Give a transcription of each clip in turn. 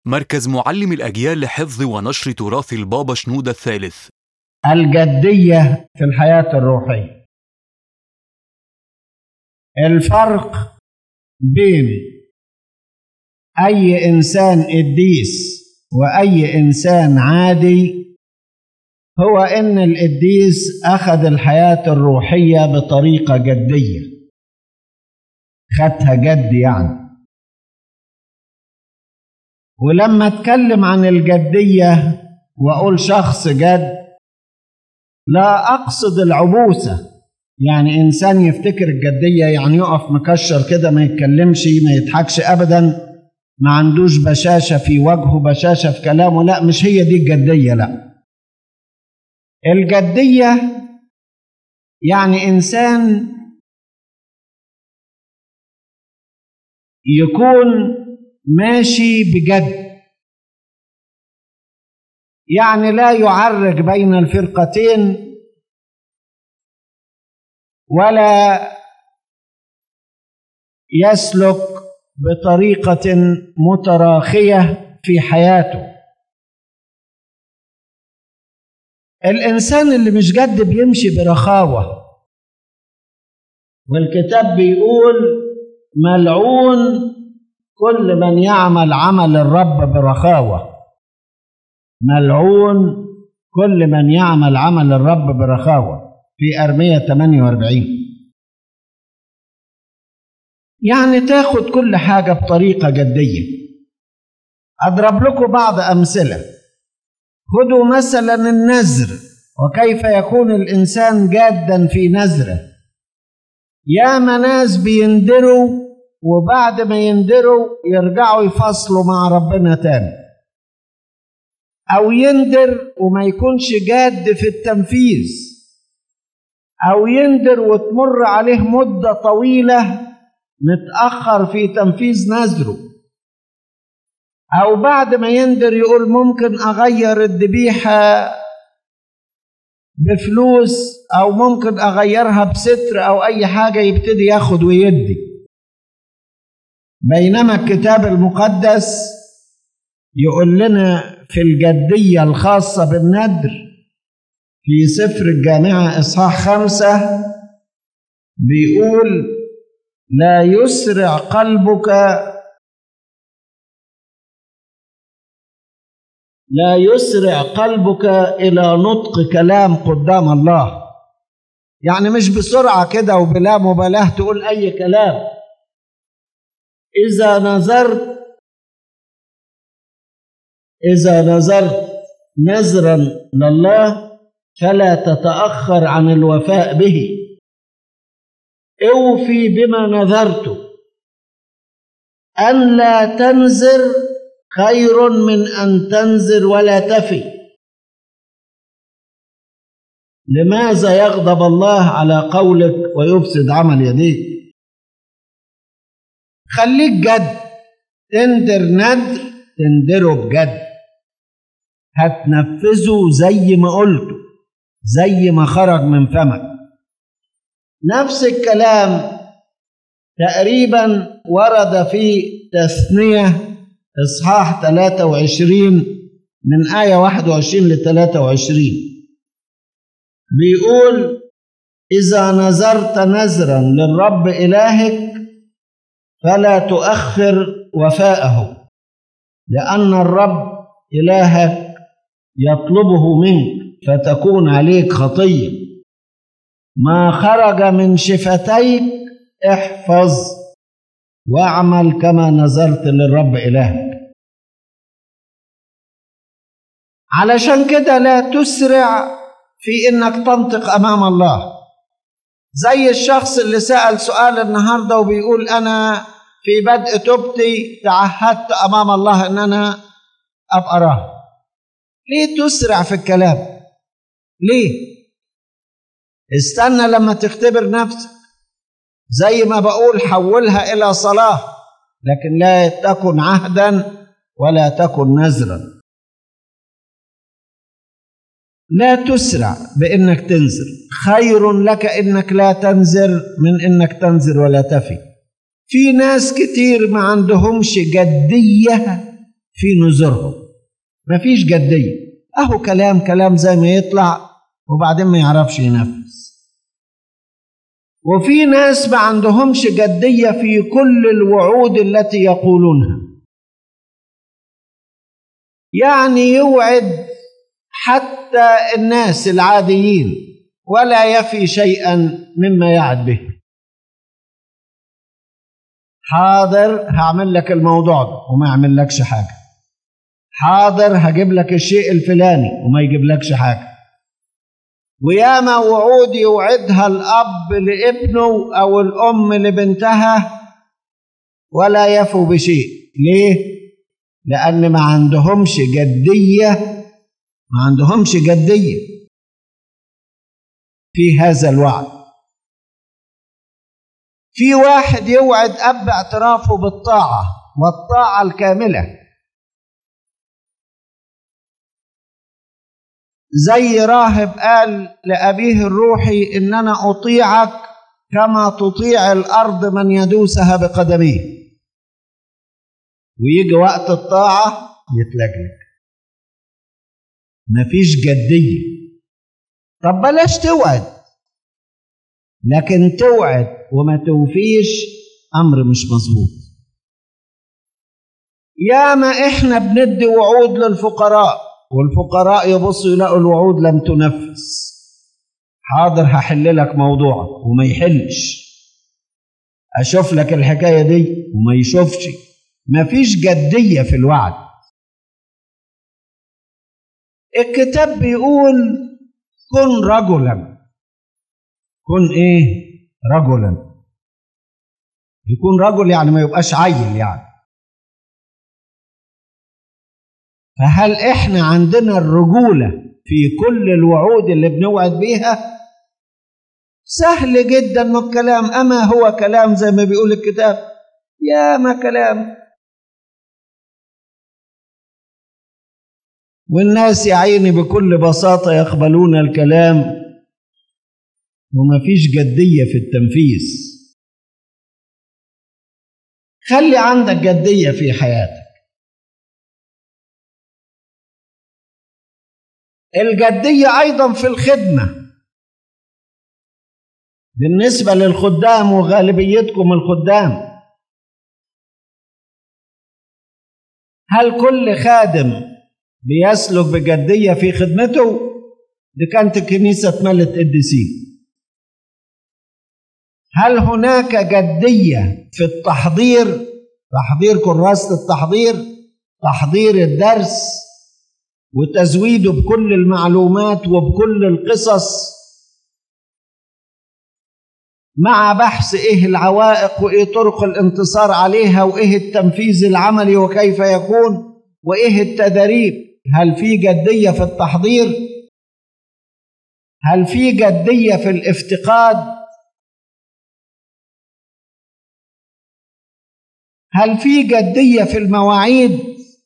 مركز معلم الأجيال لحفظ ونشر تراث البابا شنودة الثالث. الجدية في الحياة الروحية. الفرق بين أي إنسان قديس وأي إنسان عادي هو إن القديس أخذ الحياة الروحية بطريقة جدية، خدها جد يعني. ولما أتكلم عن الجدية وأقول شخص جد لا أقصد العبوسة، يعني إنسان يفتكر الجدية يعني يقف مكشر كده ما يتكلمش ما يضحكش أبدا، ما عندوش بشاشة في وجهه بشاشة في كلامه، لا مش هي دي الجدية. لا، الجدية يعني إنسان يكون ماشي بجد، يعني لا يعرج بين الفرقتين ولا يسلك بطريقة متراخية في حياته. الإنسان اللي مش جد بيمشي برخاوة، والكتاب بيقول ملعون كل من يعمل عمل الرب برخاوة. ملعون كل من يعمل عمل الرب برخاوة في أرمية 48. يعني تاخد كل حاجة بطريقة جدية. أضرب لكم بعض أمثلة. خذوا مثلا النذر، وكيف يكون الإنسان جادا في نذره. يا ناس بيندروا وبعد ما يندروا يرجعوا يفصلوا مع ربنا تاني، أو يندر وما يكونش جاد في التنفيذ، أو يندر وتمر عليه مدة طويلة متأخر في تنفيذ نذره، أو بعد ما يندر يقول ممكن أغير الذبيحة بفلوس، أو ممكن أغيرها بستر أو أي حاجة، يبتدي ياخد ويدي. بينما الكتاب المقدس يقول لنا في الجدية الخاصة بالندر في سفر الجامعة إصحاح 5 بيقول لا يسرع قلبك إلى نطق كلام قدام الله. يعني مش بسرعة كده وبلا مبالاة تقول أي كلام. إذا نذرت نذرا لله فلا تتأخر عن الوفاء به. اوفي بما نذرت. أن لا تنذر خير من أن تنذر ولا تفي. لماذا يغضب الله على قولك ويفسد عمل يديك؟ خليك جد. تندر ندر تندره بجد، هتنفذه زي ما قلته، زي ما خرج من فمك. نفس الكلام تقريبا ورد في تثنية إصحاح 23 من آية 21 ل 23. بيقول إذا نذرت نذرا للرب إلهك فلا تؤخر وفاءه، لأن الرب إلهك يطلبه منك فتكون عليك خطية. ما خرج من شفتيك احفظ واعمل كما نذرت للرب إلهك. علشان كده لا تسرع في إنك تنطق أمام الله. زي الشخص اللي سأل سؤال النهاردة وبيقول أنا في بدء توبتي تعهدت أمام الله إن أنا أبقى راهب. ليه تسرع في الكلام؟ ليه؟ استنى لما تختبر نفسك. زي ما بقول حولها إلى صلاة، لكن لا تكن عهدا ولا تكن نذرا. لا تسرع بإنك تنذر. خير لك إنك لا تنذر من إنك تنذر ولا تفي. في ناس كتير ما عندهمش جدية في نذورهم، مفيش جدية، أهو كلام زي ما يطلع وبعدين ما يعرفش ينفذ. وفي ناس ما عندهمش جدية في كل الوعود التي يقولونها، يعني يوعد حتى الناس العاديين ولا يفي شيئا مما يعد به. حاضر هعمل لك الموضوع ده وما يعمل لكش حاجة، حاضر هجيب لك الشيء الفلاني وما يجيب لكش حاجة. وياما وعود يوعدها الأب لابنه أو الأم لبنتها ولا يفوا بشيء. ليه؟ لأن ما عندهمش جدية في هذا الوعد. في واحد يوعد أب اعترافه بالطاعة والطاعة الكاملة، زي راهب قال لأبيه الروحي إن أنا أطيعك كما تطيع الأرض من يدوسها بقدميه، ويجي وقت الطاعة يتلجلج، مفيش جدية. طب بلاش توعد، لكن توعد وما توفيش أمر مش مظبوط. ياما إحنا بندي وعود للفقراء والفقراء يبصوا يلاقوا الوعود لم تنفذ. حاضر هحل لك موضوعك وما يحلش، أشوف لك الحكاية دي وما يشوفش، مفيش جدية في الوعد. الكتاب بيقول كن رجلا. كن ايه؟ رجلا. يكون رجل يعني ما يبقاش عيل يعني. فهل احنا عندنا الرجولة في كل الوعود اللي بنوعد بيها؟ سهل جدا من الكلام، اما هو كلام زي ما بيقول الكتاب، يا ما كلام. والناس يا عيني بكل بساطة يقبلون الكلام وما فيش جدية في التنفيذ. خلي عندك جدية في حياتك. الجدية أيضا في الخدمة. بالنسبة للخدام وغالبيتكم الخدام، هل كل خادم بيسلك بجدية في خدمته؟ دي كانت الكنيسة اتملت قديسين. هل هناك جدية في التحضير؟ تحضير كراسة التحضير، تحضير الدرس وتزويده بكل المعلومات وبكل القصص، مع بحث ايه العوائق وايه طرق الانتصار عليها وايه التنفيذ العملي وكيف يكون وايه التدريب. هل في جدية في التحضير؟ هل في جدية في الافتقاد؟ هل في جدية في المواعيد؟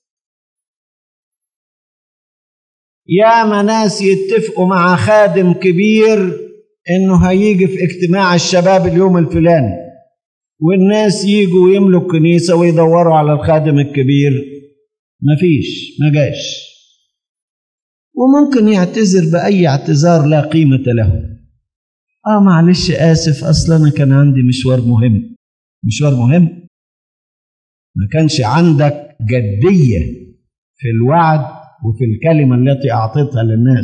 يا ناس يتفقوا مع خادم كبير انه هيجي في اجتماع الشباب اليوم الفلاني، والناس يجوا يملوا الكنيسة ويدوروا على الخادم الكبير، مفيش، ما جاش. وممكن يعتذر بأي اعتذار لا قيمة له. معلش آسف، أصلا أنا كان عندي مشوار مهم. مشوار مهم؟ ما كانش عندك جدية في الوعد وفي الكلمة التي أعطيتها للناس.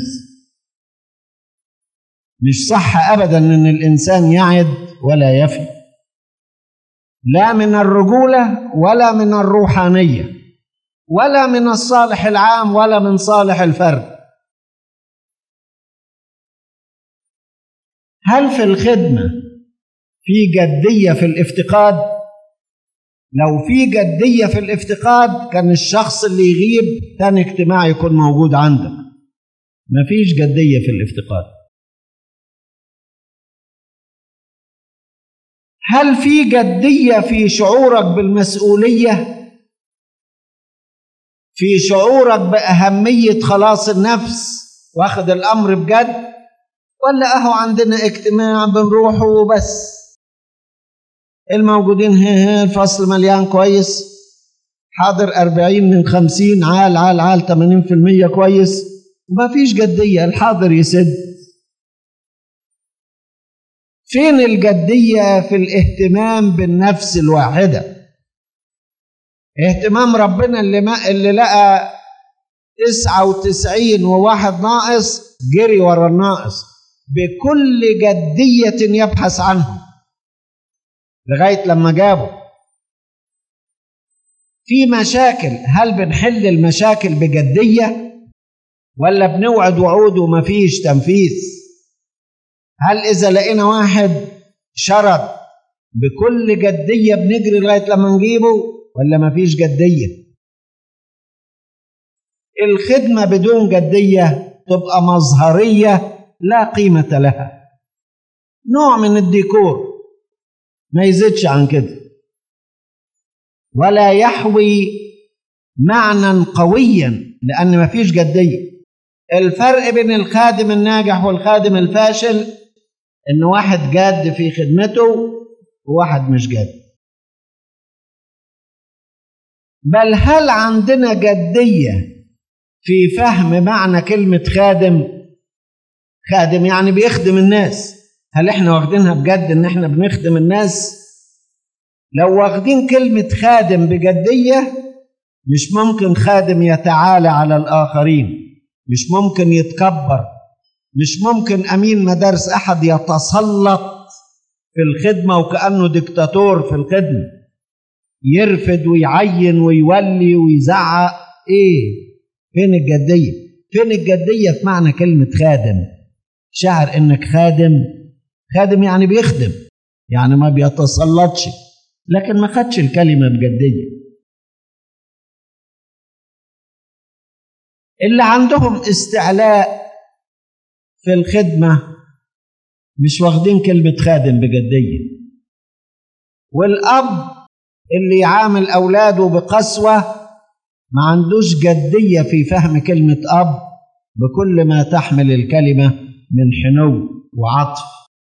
مش صح أبدا أن الإنسان يعد ولا يفي، لا من الرجولة ولا من الروحانية ولا من الصالح العام ولا من صالح الفرد. هل في الخدمة في جدية في الافتقاد؟ لو في جدية في الافتقاد كان الشخص اللي يغيب تاني اجتماع يكون موجود عندك. مفيش جدية في الافتقاد. هل في جدية في شعورك بالمسؤولية؟ في شعورك بأهمية خلاص النفس واخد الأمر بجد؟ ولا أهو عندنا اجتماع بنروحه وبس، الموجودين الفصل مليان كويس، حاضر 40 من 50، عال 80% كويس، وما فيش جدية، الحاضر يسد. فين الجدية في الاهتمام بالنفس الواحدة؟ اهتمام ربنا اللي لقى 99 وواحد ناقص جري ورا الناقص بكل جدية يبحث عنه لغاية لما جابه. في مشاكل، هل بنحل المشاكل بجدية ولا بنوعد وعود ومفيش تنفيذ؟ هل إذا لقينا واحد شرد بكل جدية بنجري لغاية لما نجيبه ولا مفيش جدية؟ الخدمة بدون جدية تبقى مظهرية لا قيمة لها، نوع من الديكور ما يزيدش عن كده، ولا يحوي معنى قويا لأن مفيش جدية. الفرق بين الخادم الناجح والخادم الفاشل إن واحد جاد في خدمته وواحد مش جاد. بل هل عندنا جدية في فهم معنى كلمة خادم؟ خادم يعني بيخدم الناس، هل احنا واخدينها بجد ان احنا بنخدم الناس؟ لو واخدين كلمة خادم بجدية مش ممكن خادم يتعالى على الآخرين، مش ممكن يتكبر، مش ممكن أمين مدارس أحد يتسلط في الخدمة وكأنه ديكتاتور في الخدمة، يرفد ويعين ويولي ويزعق. ايه فين الجدية؟ فين الجدية في معنى كلمة خادم؟ شعر انك خادم يعني بيخدم، يعني ما بيتسلطش، لكن ما خدش الكلمة بجدية. اللي عندهم استعلاء في الخدمة مش واخدين كلمة خادم بجدية. والأب اللي يعامل أولاده بقسوة ما عندوش جدية في فهم كلمة أب بكل ما تحمل الكلمة من حنو وعطف.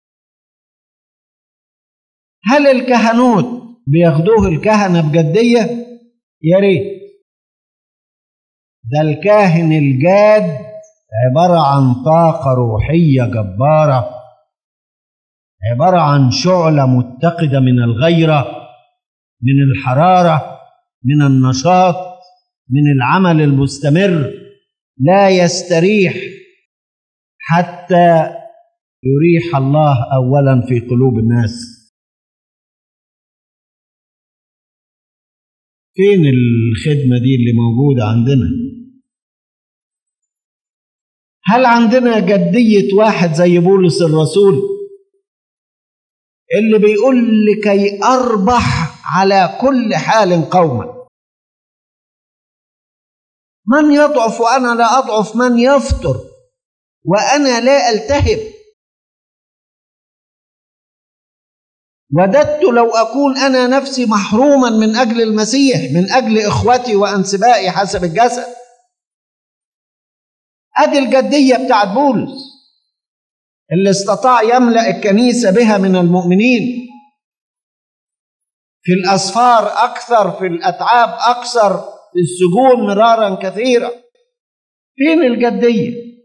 هل الكهنوت بياخدوه الكهنة بجدية؟ يا ريت. ده الكاهن الجاد عبارة عن طاقة روحية جبارة، عبارة عن شعلة متقدة من الغيرة، من الحرارة، من النشاط، من العمل المستمر، لا يستريح حتى يريح الله أولا في قلوب الناس. فين الخدمة دي اللي موجودة عندنا؟ هل عندنا جدية واحد زي بولس الرسول اللي بيقول لكي أربح على كل حال قوما؟ من يضعف وأنا لا أضعف، من يفطر وأنا لا ألتهب. وددت لو أكون أنا نفسي محروما من أجل المسيح، من أجل إخوتي وأنسبائي حسب الجسد. أدي الجدية بتاعت بولس اللي استطاع يملأ الكنيسة بها من المؤمنين، في الأسفار أكثر، في الأتعاب أكثر، في السجون مرارا كثيرا. فين الجدية؟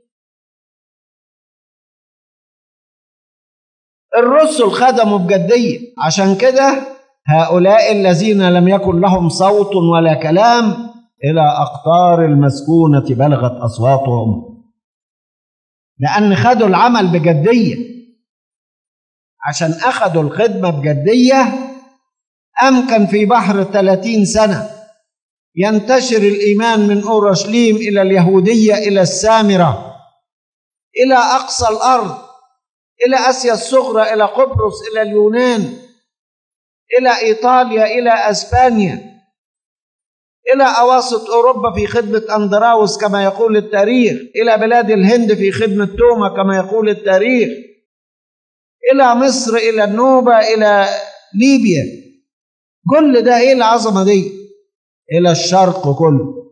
الرسل خدموا بجدية، عشان كده هؤلاء الذين لم يكن لهم صوت ولا كلام إلى أقطار المسكونة بلغت أصواتهم، لأن خدوا العمل بجدية. عشان أخذوا الخدمة بجدية أمكن في بحر 30 سنة ينتشر الإيمان من أورشليم إلى اليهودية إلى السامرة إلى أقصى الأرض، إلى آسيا الصغرى، إلى قبرص، إلى اليونان، إلى إيطاليا، إلى أسبانيا، إلى أواسط أوروبا في خدمة أندراوس كما يقول التاريخ، إلى بلاد الهند في خدمة توما كما يقول التاريخ، إلى مصر، إلى النوبة، إلى ليبيا. كل ده إيه العظمة دي؟ إلى الشرق كله.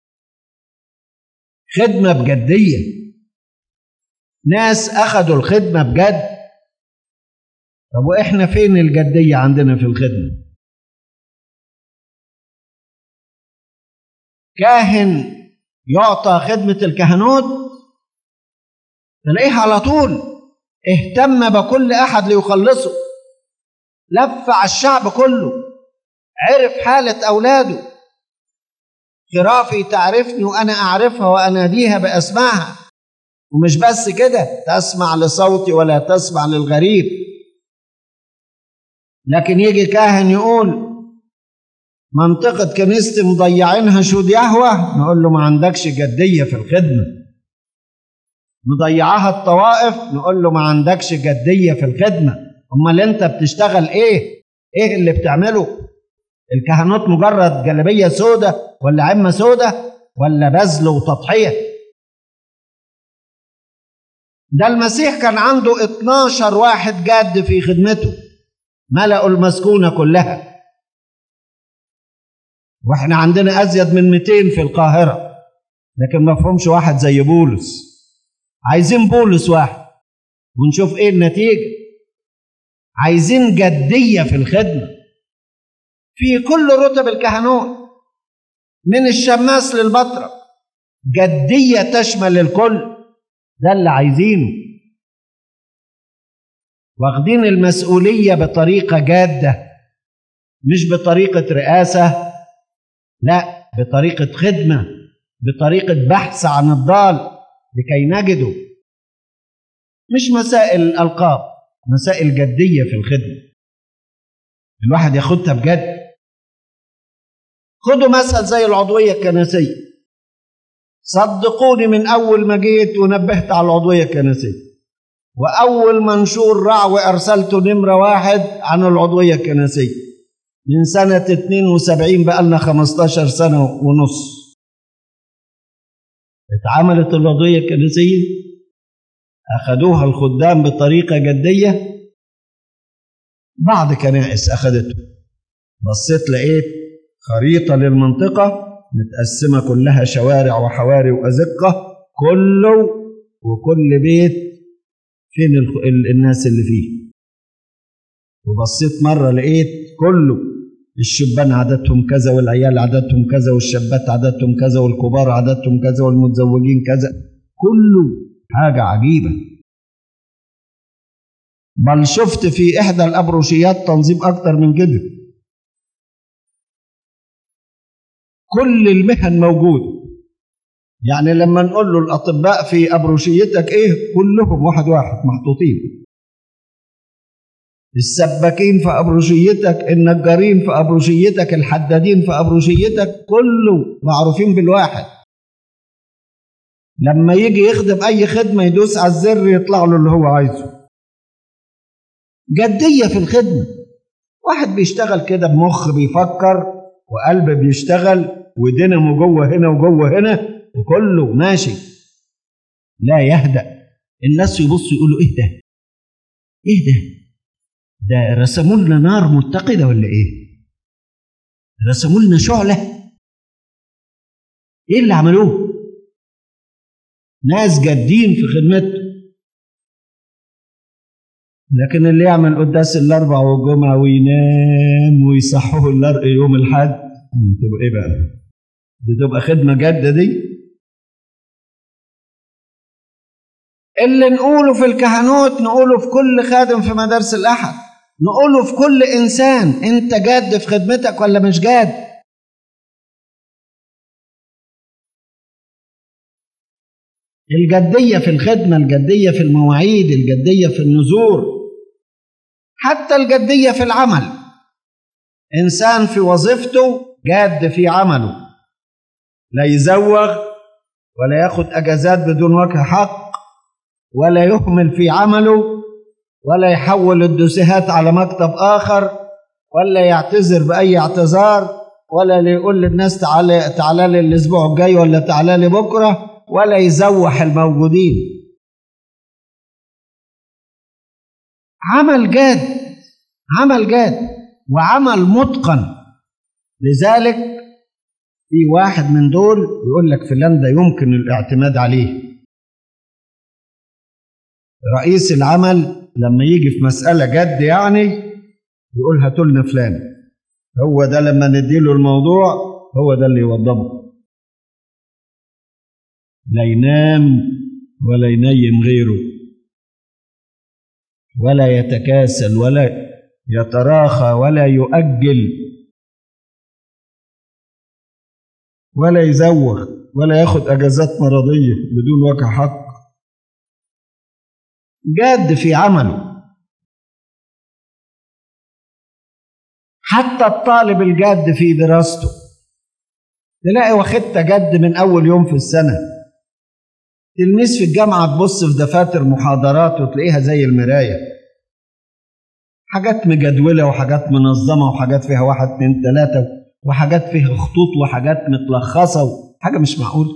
خدمة بجدية، ناس أخذوا الخدمة بجد. طب وإحنا فين الجدية عندنا في الخدمة؟ كاهن يعطى خدمة الكهنوت تلاقيه على طول اهتم بكل أحد ليخلصه، لف على الشعب كله، عرف حالة أولاده. خرافي تعرفني وأنا أعرفها وأناديها بأسمائها. ومش بس كده، تسمع لصوتي ولا تسمع للغريب. لكن يجي كاهن يقول منطقة كنيستي مضيعينها شهود يهوه، نقول له ما عندكش جدية في الخدمة. مضيعاها الطوائف، نقول له ما عندكش جدية في الخدمة. امال انت بتشتغل ايه؟ ايه اللي بتعمله؟ الكهنوت مجرد جلابية سودة ولا عمة سودة ولا بذل وتضحية؟ ده المسيح كان عنده 12 واحد جاد في خدمته، ملأوا المسكونة كلها، واحنا عندنا ازيد من 200 في القاهرة، لكن ما فهمش واحد زي بولس. عايزين بولس واحد ونشوف ايه النتيجة. عايزين جدية في الخدمة في كل رتب الكهنوت من الشماس للبطرك، جدية تشمل الكل. ده اللي عايزينه. واخدين المسؤولية بطريقة جادة، مش بطريقة رئاسة، لا، بطريقة خدمة، بطريقة بحث عن الضال لكي نجده. مش مسائل الألقاب، مسائل جدية في الخدمة، الواحد ياخدها بجد. خدوا مثل زي العضوية الكنسية. صدقوني من أول ما جيت ونبهت على العضوية الكنسية، وأول منشور رعوي أرسلته نمرة 1 عن العضوية الكنسية. من سنة 72 بقالنا 15 سنة ونص اتعملت العضوية الكنسية، أخدوها الخدام بطريقة جدية. بعض كنائس أخدته، بصيت لقيت خريطة للمنطقة متقسمة كلها شوارع وحواري وأزقة، كله وكل بيت فين الناس اللي فيه. وبصيت مرة لقيت كله الشبان عددهم كذا، والعيال عددهم كذا، والشابات عددهم كذا، والكبار عددهم كذا، والمتزوجين كذا، كله حاجة عجيبة. بل شفت في إحدى الأبروشيات تنظيم أكتر من كده، كل المهن موجودة. يعني لما نقول له الأطباء في أبروشيتك إيه، كلهم واحد واحد محطوطين. السباكين في أبروشيتك، النجارين في أبروشيتك، الحدادين في أبروشيتك، كله معروفين بالواحد. لما يجي يخدم أي خدمة يدوس على الزر يطلع له اللي هو عايزه. جدية في الخدمة. واحد بيشتغل كده بمخ بيفكر، وقلب بيشتغل، ودينامو جوه هنا وجوه هنا، وكله ماشي. لا يهدأ. الناس يبصوا يقولوا ايه ده؟ ايه ده؟ ده رسموا لنا نار متقدة ولا ايه؟ رسموا لنا شعلة؟ ايه اللي عملوه؟ ناس جادين في خدمته. لكن اللي يعمل قداس الاربع والجمعة وينام ويصحوه يوم الحد، تبقى ايه بقى؟ دي تبقى خدمة جادة دي؟ اللي نقوله في الكهنوت نقوله في كل خادم في مدارس الأحد، نقوله في كل إنسان. أنت جاد في خدمتك ولا مش جاد؟ الجدية في الخدمة، الجدية في المواعيد، الجدية في النذور، حتى الجدية في العمل. إنسان في وظيفته جاد في عمله، لا يزوغ ولا ياخد أجازات بدون وجه حق، ولا يهمل في عمله، ولا يحول الدوسيهات على مكتب آخر، ولا يعتذر بأي اعتذار، ولا يقول للناس تعالى لي الأسبوع الجاي ولا تعالى لي بكرة، ولا يزوح الموجودين. عمل جاد، عمل جاد وعمل متقن. لذلك في واحد من دول يقول لك فلان ده يمكن الاعتماد عليه. رئيس العمل لما يجي في مسألة جد يعني يقول هاتوا لنا فلان، هو ده لما نديله الموضوع هو ده اللي يوضبه. لا ينام ولا ينيم غيره، ولا يتكاسل ولا يتراخى ولا يؤجل ولا يزوغ ولا ياخد اجازات مرضيه بدون وجه حق. جاد في عمله. حتى الطالب الجاد في دراسته تلاقي واخدت جد من اول يوم في السنه. تلميذ في الجامعه تبص في دفاتر محاضرات وتلاقيها زي المرايه، حاجات مجدوله وحاجات منظمه وحاجات فيها 1 2 3 وحاجات فيها خطوط وحاجات متلخصه حاجه مش معقوله.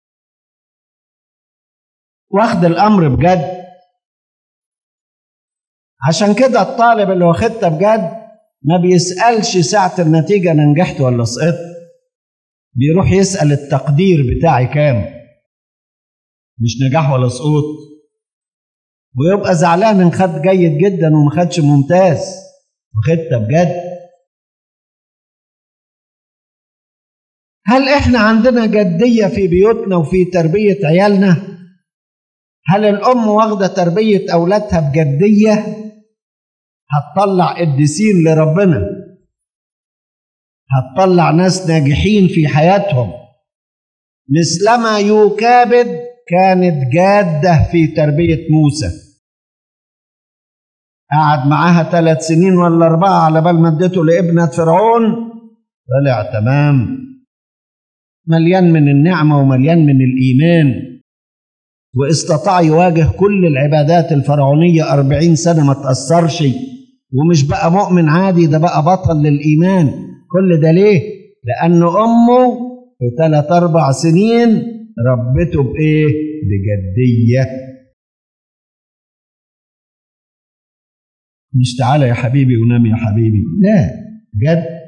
واخد الامر بجد. عشان كده الطالب اللي واخدها بجد ما بيسالش ساعه النتيجه انا نجحت ولا سقطت، بيروح يسال التقدير بتاعي كام، مش نجاح ولا سقوط، ويبقى زعلان ان خد جيد جدا وما خدش ممتاز. واخدها بجد. هل احنا عندنا جديه في بيوتنا وفي تربيه عيالنا؟ هل الام واخده تربيه اولادها بجديه؟ هتطلع قديسين لربنا، هتطلع ناس ناجحين في حياتهم. مثلما يوكابد كانت جاده في تربيه موسى، قعد معاها 3 سنين ولا 4 على بال ما ادته لابنه فرعون، طلع تمام، مليان من النعمه ومليان من الايمان، واستطاع يواجه كل العبادات الفرعونيه 40 سنه ما تاثرش، ومش بقى مؤمن عادي، ده بقى بطل للايمان. كل ده ليه؟ لانه امه في 3-4 سنين ربته بايه؟ بجديه. مش تعالى يا حبيبي ونام يا حبيبي، لا، جد.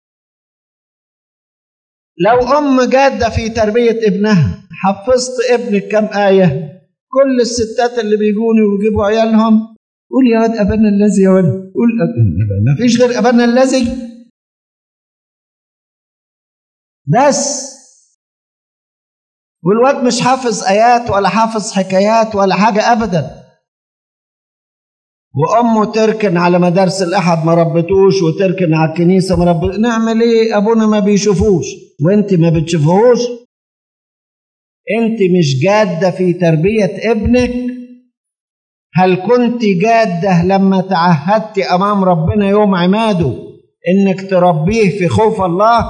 لو ام جاده في تربيه ابنها، حفظت ابنك كم ايه؟ كل الستات اللي بيجوني ويجيبوا عيالهم قول يا واد ابانا الذي، يا ولد قول ما فيش غير ابانا الذي بس. والواد مش حافظ ايات ولا حافظ حكايات ولا حاجه ابدا، وامه تركن على مدارس الاحد ما ربتوش، وتركن على الكنيسه ما ربتوش. نعمل ايه؟ ابونا ما بيشوفوش وانت ما بتشوفوش. انت مش جاده في تربيه ابنك. هل كنت جاده لما تعهدت امام ربنا يوم عماده انك تربيه في خوف الله،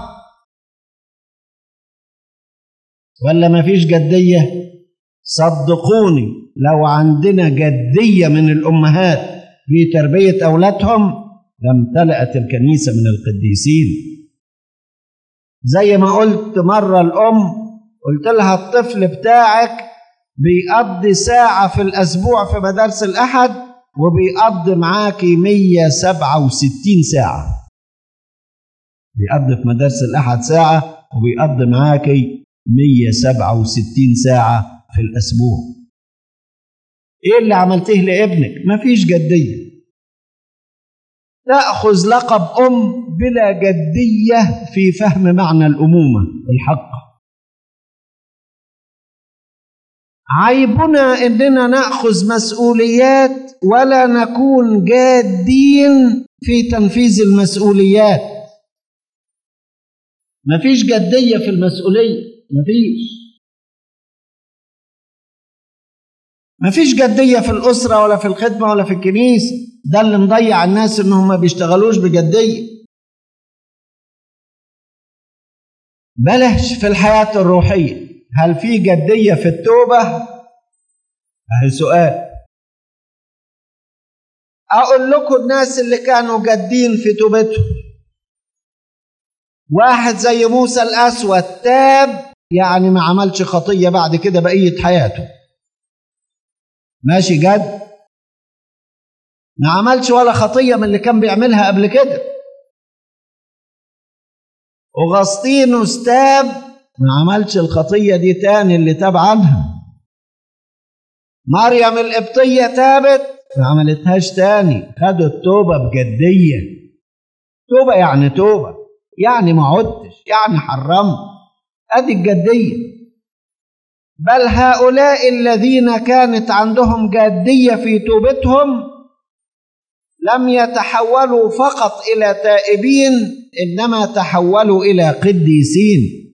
ولا ما فيش جديه؟ صدقوني لو عندنا جديه من الامهات في تربيه اولادهم لامتلأت الكنيسه من القديسين. زي ما قلت مره الام، قلت لها الطفل بتاعك بيقضي ساعه في الاسبوع في مدارس الاحد وبيقضي معاكي 167 ساعه. بيقضي في مدارس الاحد ساعه وبيقضي معاكي 167 ساعه في الاسبوع. ايه اللي عملتيه لابنك؟ مفيش جديه. تأخذ لقب أم بلا جدية في فهم معنى الأمومة الحق. عيبنا إننا نأخذ مسؤوليات ولا نكون جادين في تنفيذ المسؤوليات. مفيش جدية في المسؤولية، مفيش جدية في الأسرة ولا في الخدمة ولا في الكنيسة. ده اللي مضيع الناس إنهم ما بيشتغلوش بجدية. بلاش في الحياة الروحية، هل في جدية في التوبة؟ أهي سؤال. أقول لكم الناس اللي كانوا جادين في توبتهم. واحد زي موسى الأسود تاب، يعني ما عملش خطية بعد كده بقية حياته، ماشي جد، ما عملش ولا خطية من اللي كان بيعملها قبل كده. أغسطينوس تاب، ما عملش الخطية دي تاني اللي تاب عنها. مريم القبطية تابت، ما عملتهاش تاني. خدوا التوبة بجدية. توبة يعني توبة، يعني ما عدتش، يعني حرمت. ادي الجدية. بل هؤلاء الذين كانت عندهم جادية في توبتهم لم يتحولوا فقط إلى تائبين، إنما تحولوا إلى قديسين.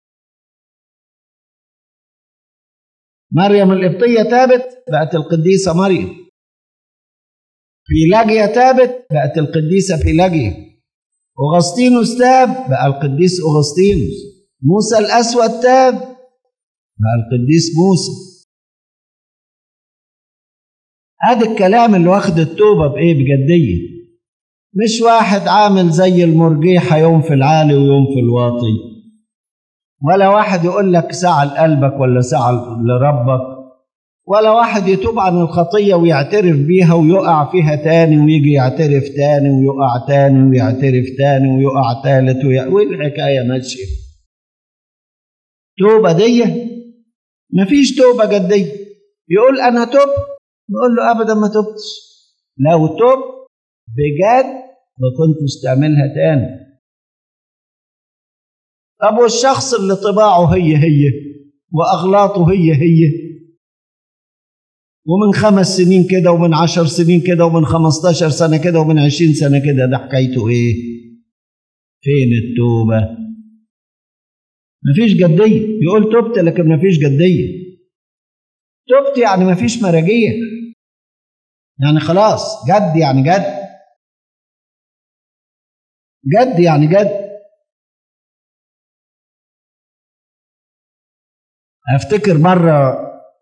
مريم القبطية تابت بقت القديسة مريم، فيلاجيا تابت بقت القديسة فيلاجيا، أغسطينوس تاب بقى القديس أغسطينوس، موسى الأسود تاب بقى القديس موسى. هذا الكلام اللي واخد التوبة بإيه؟ بجدية، مش واحد عامل زي المرجيحة يوم في العالي ويوم في الواطي، ولا واحد يقول لك ساعة لقلبك ولا ساعة لربك، ولا واحد يتوب عن الخطية ويعترف بيها ويقع فيها تاني ويجي يعترف تاني ويقع تاني ويعترف تاني ويقع تالت والحكاية ماشية. توبة دي مفيش توبة جدية. يقول أنا توب، نقول له أبدا ما توبتش. لو توب بجد ما كنتش تعملها تاني. طب والشخص اللي طباعه هي وأغلاطه هي ومن 5 سنين كده ومن 10 سنين كده ومن 15 سنة كده ومن 20 سنة كده، ده حكايته إيه؟ فين التوبة؟ مفيش جدية. يقول توبت لكن مفيش جدية. توبت يعني مفيش مراجية، يعني خلاص جد يعني جد، جد يعني جد. أفتكر مرة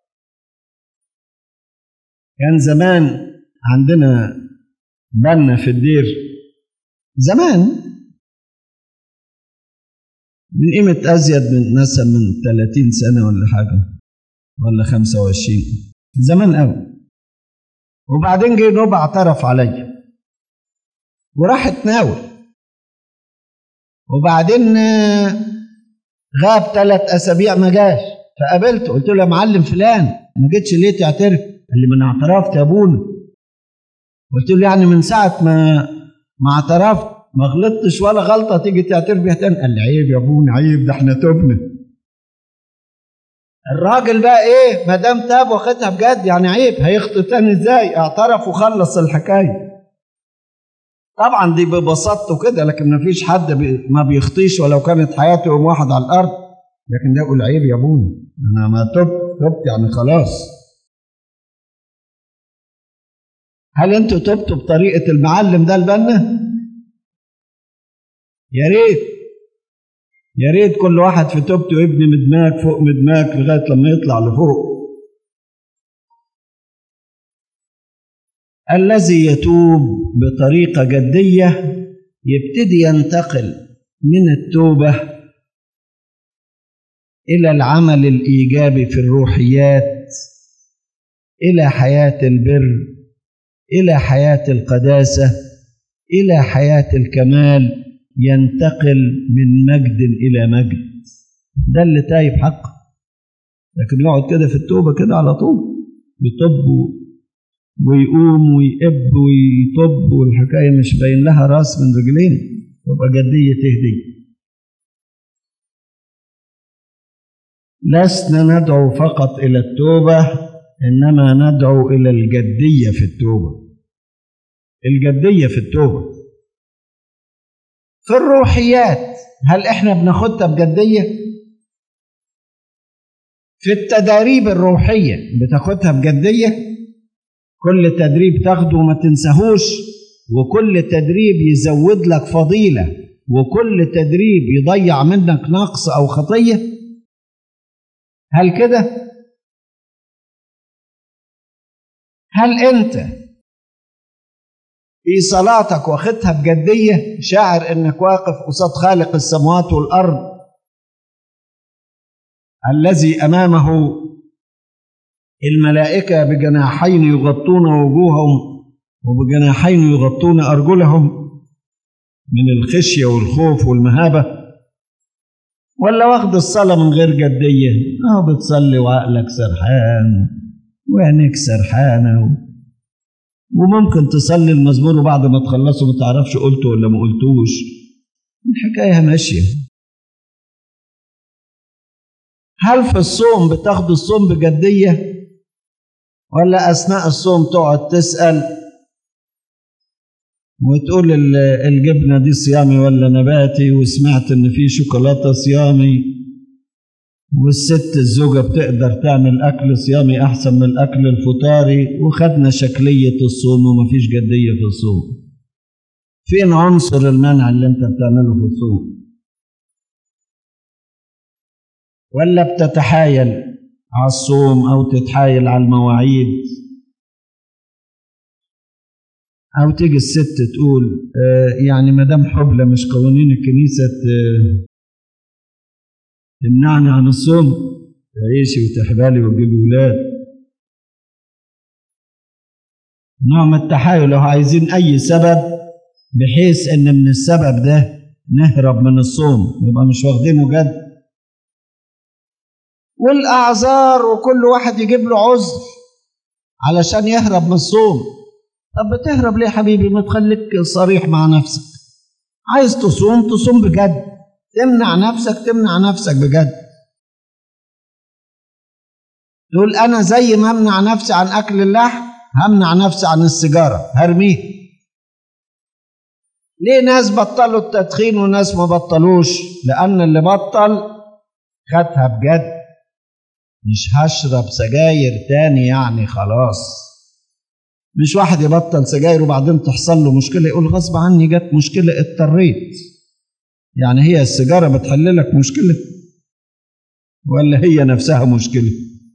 كان زمان عندنا بنا في الدير زمان، من قيمة أزيد من مثلا من 30 سنة ولا حاجة ولا 25، زمان قوي. وبعدين جه نوبة اعترف عليا وراح اتناول، وبعدين غاب 3 أسابيع ما جاش، فقابلته قلت له يا معلم فلان ما جيتش ليه تعترف؟ قال لي ما انا اعترفت يا ابونا. قلت له يعني من ساعة ما اعترفت ما غلطتش ولا غلطة تيجي تعترف بيها تاني؟ قال لي عيب يا ابونا عيب، ده احنا تبنا. الراجل بقى ايه ما دام تاب واخدها بجد يعني عيب، هيخطئ تاني ازاي؟ اعترف وخلص الحكايه. طبعا دي ببساطته كده، لكن ما فيش حد ما بيخطيش ولو كانت حياته يوم واحد على الارض، لكن ده يقول عيب يا ابونا انا ما تبت يعني خلاص. هل انتوا تبتوا بطريقه المعلم ده البنا؟ يا ريت كل واحد في توبته يبني مدماغ فوق مدماغ لغايه لما يطلع لفوق. الذي يتوب بطريقه جديه يبتدي ينتقل من التوبه الى العمل الايجابي في الروحيات، الى حياه البر، الى حياه القداسه، الى حياه الكمال، ينتقل من مجد إلى مجد. ده اللي تايب حقه. لكن يقعد كده في التوبة كده على طول يطب ويقوم ويقب ويطب والحكاية مش باين لها راس من رجلين، تبقى جدية تهدي. لسنا ندعو فقط إلى التوبة، إنما ندعو إلى الجدية في التوبة. الجدية في التوبة. في الروحيات هل احنا بناخدها بجدية؟ في التدريب الروحية بتاخدها بجدية؟ كل تدريب تاخده ما تنساهوش، وكل تدريب يزود لك فضيلة، وكل تدريب يضيع منك نقص أو خطية. هل كده؟ هل أنت في صلاتك واخدها بجدية، شاعر انك واقف قصاد خالق السماوات والارض الذي امامه الملائكة بجناحين يغطون وجوههم وبجناحين يغطون ارجلهم من الخشية والخوف والمهابة؟ ولا واخد الصلاة من غير جدية؟ بتصلي وعقلك سرحان وعينيك سرحانة، وممكن تصلي المزمور وبعد ما تخلصه ما تعرفش قلته ولا ما قلتوش، الحكاية ماشية. هل في الصوم بتاخد الصوم بجدية ولا أثناء الصوم تقعد تسأل وتقول الجبنة دي صيامي ولا نباتي، وسمعت إن في شوكولاتة صيامي، والست الزوجة بتقدر تعمل أكل صيامي أحسن من الأكل الفطاري، وخدنا شكلية الصوم ومفيش جدية في الصوم. فين عنصر المنع اللي أنت بتعمله في الصوم؟ ولا بتتحايل على الصوم أو تتحايل على المواعيد، أو تيجي الست تقول يعني مدام حبلة مش قوانين الكنيسة تمنعني عن الصوم، تعيشي وتحبالي وتجيبي ولاد. نوع من التحايل، لو عايزين أي سبب بحيث إن من السبب ده نهرب من الصوم، يبقى مش واخدينه جد. والأعذار وكل واحد يجيب له عذر علشان يهرب من الصوم. طب بتهرب ليه حبيبي؟ ما تخليك صريح مع نفسك. عايز تصوم تصوم بجد، تمنع نفسك بجد. تقول أنا زي ما أمنع نفسي عن أكل اللحم همنع نفسي عن السيجارة، هرميه. ليه ناس بطلوا التدخين وناس ما بطلوش؟ لأن اللي بطل خدها بجد، مش هشرب سجاير تاني يعني خلاص. مش واحد يبطل سجاير وبعدين تحصل له مشكلة يقول غصب عني جت مشكلة اضطريت. يعني هي السيجارة بتحل لك مشكلة ولا هي نفسها مشكلة؟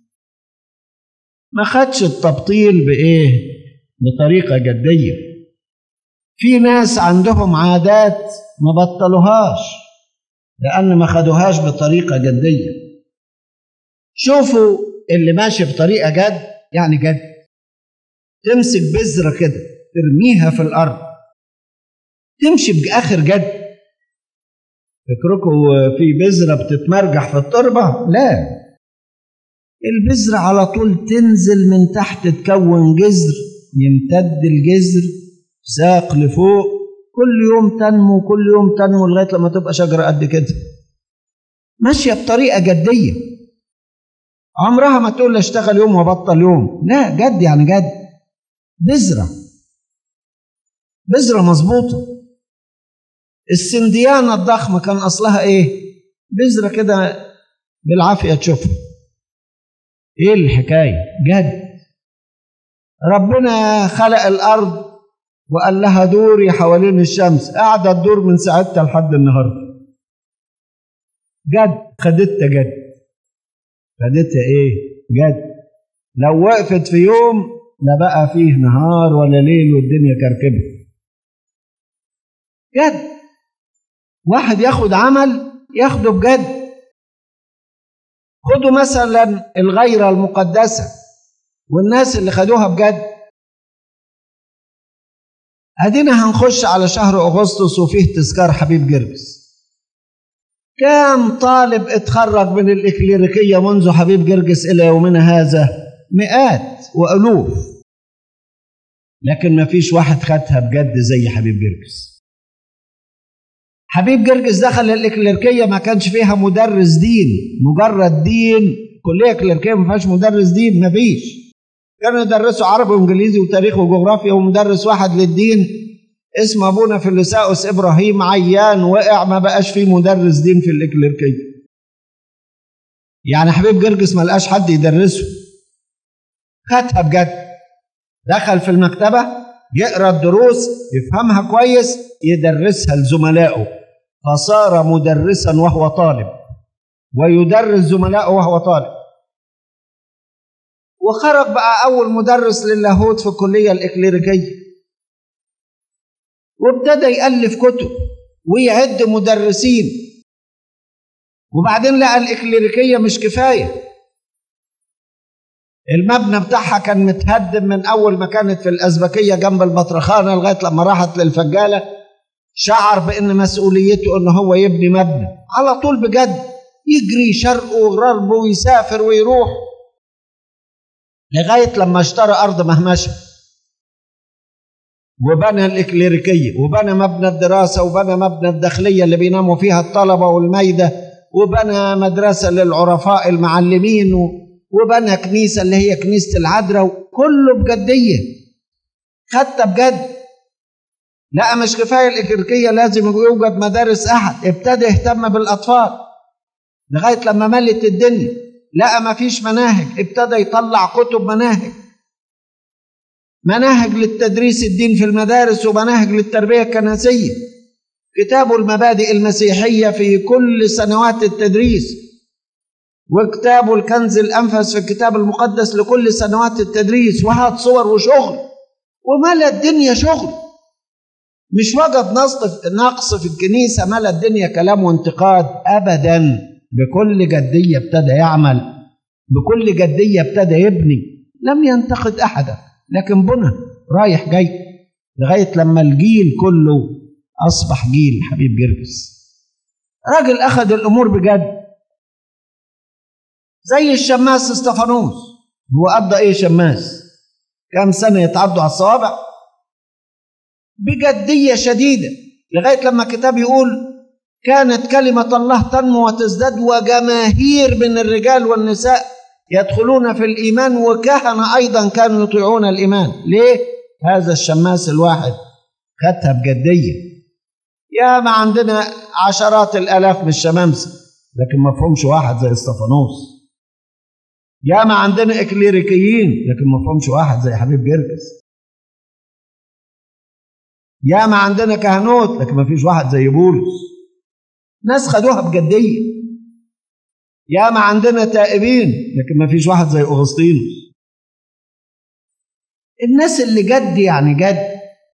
ما خدش التبطيل بطريقة جدية. في ناس عندهم عادات ما بطلوهاش لأن ما خدوهاش بطريقة جدية. شوفوا اللي ماشي بطريقة جد، يعني جد، تمسك بذرة كده ترميها في الأرض تمشي بآخر جد. فكركم في بذرة بتتمرجح في التربة؟ لا، البذرة على طول تنزل من تحت تكون جذر، يمتد الجذر ساق لفوق، كل يوم تنمو لغاية لما تبقى شجرة قد كده، ماشية بطريقة جدية. عمرها ما تقول اشتغل يوم وبطل يوم، لا، جد يعني جد. بذرة مظبوطة. السنديانة الضخمة كان أصلها إيه؟ بذرة كده بالعافية تشوفها. إيه الحكاية؟ جد. ربنا خلق الأرض وقال لها دوري حوالين الشمس، قاعدة تدور من ساعتها لحد النهاردة. جد، خدتها جد. خدتها إيه؟ جد. لو وقفت في يوم لا بقى فيه نهار ولا ليل والدنيا كركبة. جد. واحد ياخد عمل ياخده بجد. خدوا مثلا الغيرة المقدسة والناس اللي خدوها بجد. ادينا هنخش على شهر أغسطس وفيه تذكار حبيب جرجس. كم طالب اتخرج من الإكليريكية منذ حبيب جرجس إلى يومنا هذا؟ مئات وألوف، لكن ما فيش واحد خدها بجد زي حبيب جرجس. حبيب جرجس دخل الإكليريكية ما كانش فيها مدرس دين، مجرد دين. كلية إكليريكية ما فيهاش مدرس دين، ما فيش. كانوا يدرسوا عربي وإنجليزي وتاريخ وجغرافيا، ومدرس واحد للدين اسمه أبونا فيلساؤس إبراهيم عيان وقع، ما بقاش فيه مدرس دين في الإكليريكية. يعني حبيب جرجس ما لقاش حد يدرسه، خدها بجد. دخل في المكتبة يقرأ الدروس يفهمها كويس يدرسها لزملائه، فصار مدرسا وهو طالب ويدرس زملائه وهو طالب. وخرج بقى أول مدرس للاهوت في الكلية الإكليريكية، وابتدى يألف كتب ويعد مدرسين. وبعدين لقى الإكليريكية مش كفاية، المبنى بتاعها كان متهدم من أول ما كانت في الأزبكية جنب البطرخانة لغاية لما راحت للفجالة. شعر بأن مسؤوليته أنه هو يبني مبنى على طول بجد، يجري شرق وغرب ويسافر ويروح لغاية لما اشترى أرض مهمشة وبنى الإكليريكية، وبنى مبنى الدراسة، وبنى مبنى الداخلية اللي بيناموا فيها الطلبة والميدة، وبنى مدرسة للعرفاء المعلمين، وبنى كنيسة اللي هي كنيسة العذراء، كله بجدية، حتى بجد. لا مش كفاية الإكليريكية، لازم يوجد مدارس أحد. ابتدى يهتم بالأطفال لغاية لما ملت الدنيا. لا ما فيش مناهج، ابتدى يطلع كتب مناهج للتدريس الدين في المدارس، ومناهج للتربية الكنسية. كتابه المبادئ المسيحية في كل سنوات التدريس، وكتابه الكنز الأنفس في الكتاب المقدس لكل سنوات التدريس، وهات صور وشغل، وملا الدنيا شغل. مش وجد نقص في الكنيسة، ملا الدنيا كلام وانتقاد أبدا. بكل جدية ابتدى يعمل، بكل جدية ابتدى يبني، لم ينتقد أحدا، لكن بنى رايح جاي لغاية لما الجيل كله أصبح جيل حبيب جرجس. راجل أخذ الأمور بجد، زي الشماس استفانوس. هو قضى إيه شماس؟ كم سنة يتعدوا على الصوابع؟ بجدية شديدة، لغاية لما الكتاب يقول كانت كلمة الله تنمو وتزداد، وجماهير من الرجال والنساء يدخلون في الإيمان، وكهنة أيضا كانوا يطيعون الإيمان. ليه؟ هذا الشماس الواحد خدها بجدية. يا ما عندنا عشرات الآلاف من الشمامسة، لكن ما فهمش واحد زي استفانوس. يا ما عندنا إكليريكيين، لكن ما فهمش واحد زي حبيب جرجس. يا ما عندنا كهنوت، لكن ما فيش واحد زي بولس. ناس خدوها بجدية. يا ما عندنا تائبين، لكن ما فيش واحد زي أغسطينوس. الناس اللي جد يعني جد،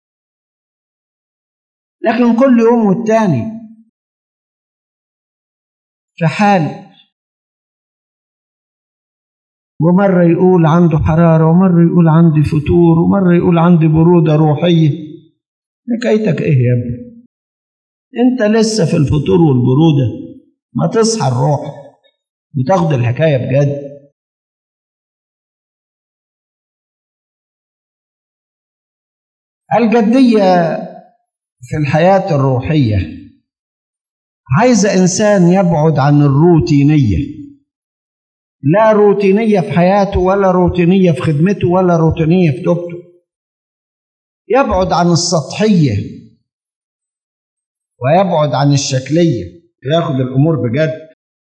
لكن كل يوم والتاني في حال، ومرة يقول عنده حرارة، ومرة يقول عندي فتور، ومرة يقول عندي برودة روحية. حكايتك ايه يا ابني؟ انت لسه في الفتور والبرودة، ما تصحى الروح وتاخد الحكاية بجد. الجدية في الحياة الروحية عايزة إنسان يبعد عن الروتينية. لا روتينية في حياته، ولا روتينية في خدمته، ولا روتينية في توبته. يبعد عن السطحية ويبعد عن الشكلية، ياخد الأمور بجد.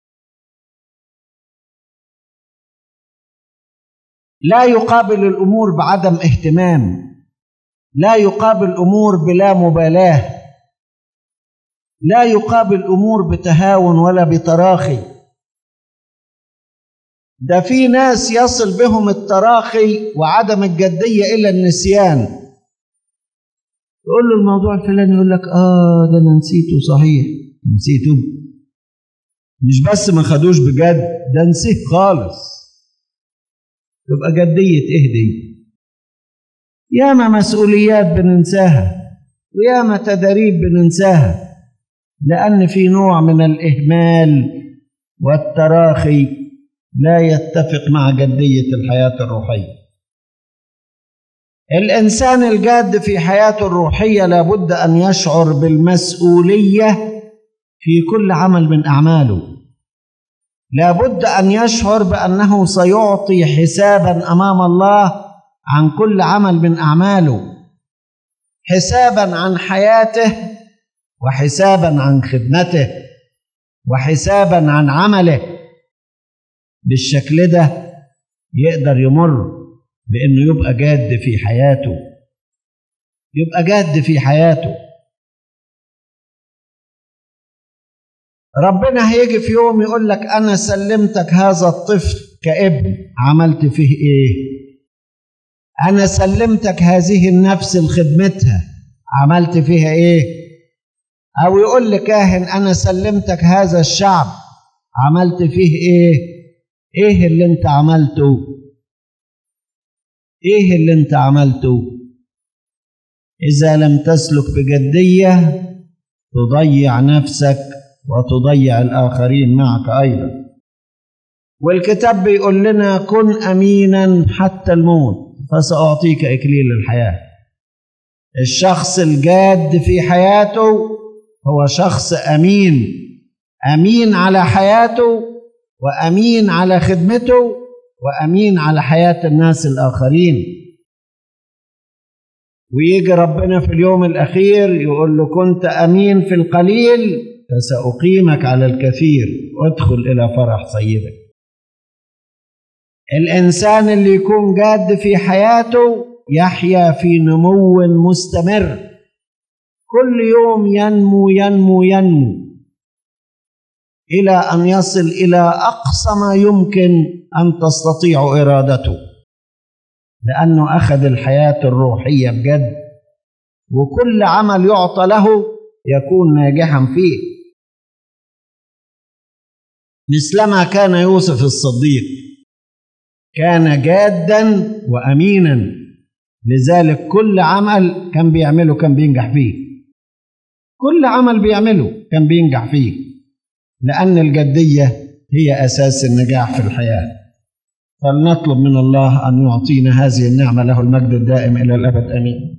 لا يقابل الأمور بعدم اهتمام، لا يقابل الأمور بلا مبالاة، لا يقابل الأمور بتهاون ولا بتراخي. ده في ناس يصل بهم التراخي وعدم الجدية إلى النسيان. يقول له الموضوع الفلاني، يقول لك ده أنا نسيته. صحيح نسيته، مش بس ما خدوش بجد، ده نسيه خالص. تبقى جدية إيه دي؟ ياما مسؤوليات بننساها، وياما تدريب بننساها، لأن في نوع من الإهمال والتراخي لا يتفق مع جدية الحياة الروحية. الإنسان الجاد في حياته الروحية لابد أن يشعر بالمسؤولية في كل عمل من أعماله. لابد أن يشعر بأنه سيعطي حسابا أمام الله عن كل عمل من أعماله، حسابا عن حياته، وحسابا عن خدمته، وحسابا عن عمله. بالشكل ده يقدر يمر بأنه يبقى جاد في حياته، يبقى جاد في حياته. ربنا هيجي في يوم يقول لك أنا سلمتك هذا الطفل كابن، عملت فيه إيه؟ أنا سلمتك هذه النفس لخدمتها، عملت فيها إيه؟ أو يقول لكاهن أنا سلمتك هذا الشعب، عملت فيه إيه؟ إيه اللي أنت عملته؟ إيه اللي أنت عملته؟ إذا لم تسلك بجدية تضيع نفسك وتضيع الآخرين معك أيضا. والكتاب بيقول لنا كن أمينا حتى الموت فسأعطيك إكليل الحياة. الشخص الجاد في حياته هو شخص أمين، أمين على حياته وأمين على خدمته وأمين على حياة الناس الآخرين. ويجي ربنا في اليوم الأخير يقول له كنت أمين في القليل فسأقيمك على الكثير، وادخل إلى فرح سيدك. الإنسان اللي يكون جاد في حياته يحيا في نمو مستمر، كل يوم ينمو ينمو ينمو إلى أن يصل إلى أقصى ما يمكن أن تستطيع إرادته، لأنه أخذ الحياة الروحية بجد، وكل عمل يعطى له يكون ناجحا فيه. مثلما كان يوسف الصديق كان جادا وأمينا، لذلك كل عمل كان بيعمله كان بينجح فيه، كل عمل بيعمله كان بينجح فيه، لأن الجدية هي أساس النجاح في الحياة. فلنطلب من الله أن يعطينا هذه النعمة، له المجد الدائم إلى الأبد، آمين.